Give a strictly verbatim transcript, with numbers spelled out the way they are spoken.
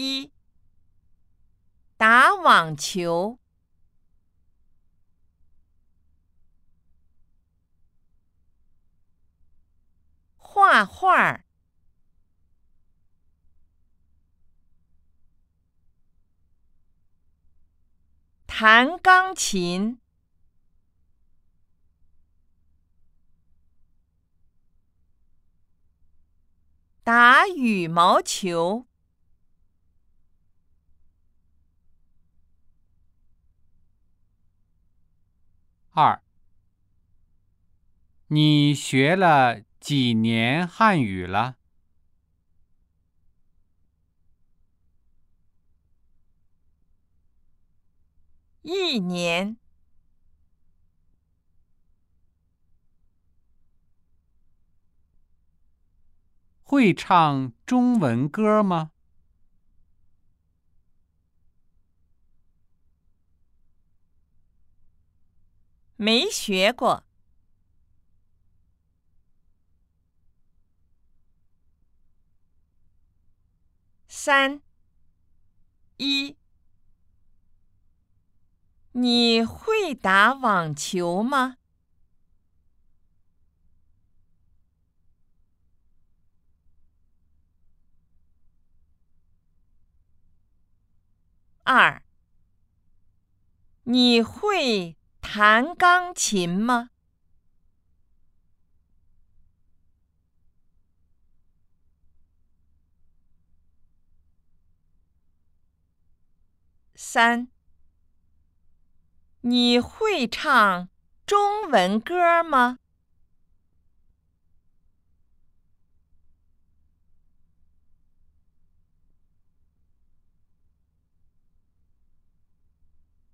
一、打网球。画画。弹钢琴。打羽毛球。 二，你学了几年汉语了？ 一年。 会唱中文歌吗？ 没学过。三、一，你会打网球吗？二，你会弹钢琴吗？三，你会唱中文歌吗？